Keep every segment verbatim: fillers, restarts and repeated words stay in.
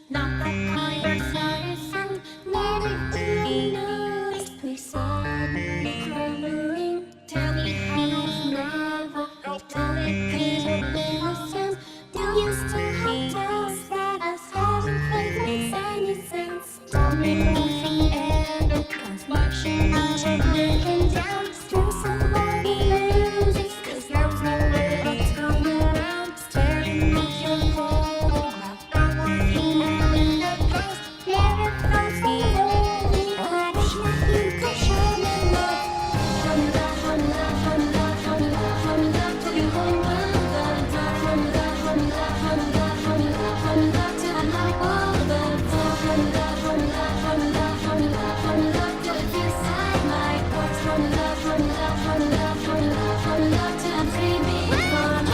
Not that kind of citizen. Never even noticed we saw it crumbling. Tell me how you've never done it, cause you're innocent. Do you still have doubts that us having faith makes any sense? Tell me nothing ever comes marching out or breaking down. Through somebody loses, cause there's nowhere to turn around. Staring at your photograph, I'm working out in the past. Never felt so lonely, I wish that you could show me love. Hamla, hamla, hamla, hamla, hamla, to the whole world. Hamla, hamla, hamla, hamla, hamla, to the whole world. Hamla, hamla, hamla, hamla, hamla, to the inside my heart. Hamla, hamla, hamla, hamla, hamla, to the dreamy fun.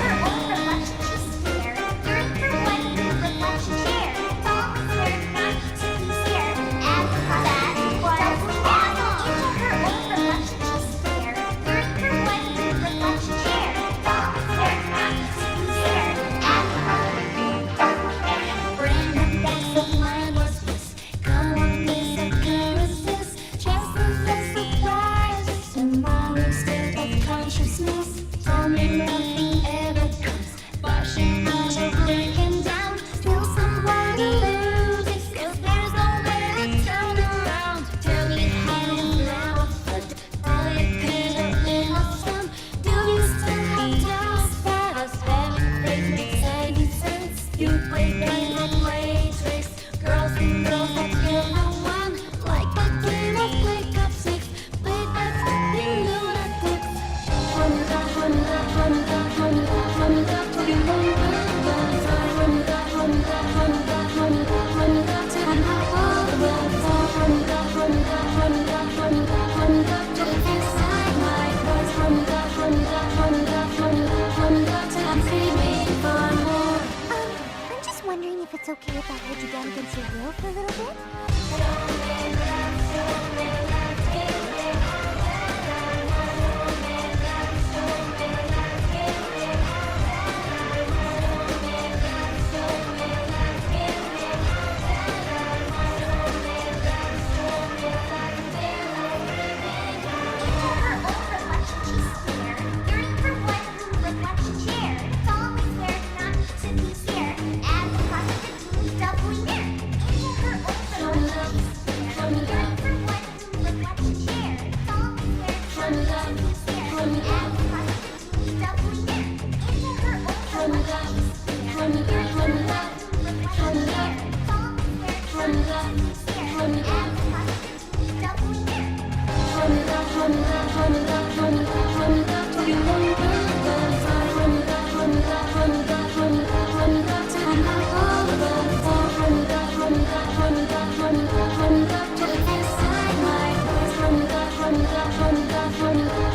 Tell me nothing ever comes washing out or breaking down. Till somebody loses, cause there's nowhere to turn around. Tell me how you never felt all it could have been awesome. Do you still have doubts that us having faith makes any sense? You play games and play tricks, girls and girls that kill no one. Like a game of wake up six, played by fucking lunatics. Hamla, hamla, hamla, hamla, hamla, to the whole world. Hamla, hamla, hamla, hamla, hamla, to the whole world. Hamla, hamla, hamla, hamla, hamla, to the inside my heart. Hamla, hamla, hamla, hamla, hamla, to the dreamy fun. Um, I'm just wondering if it's okay if I hold you down against your will for a little bit? Hamla, hamla, hamla, hamla,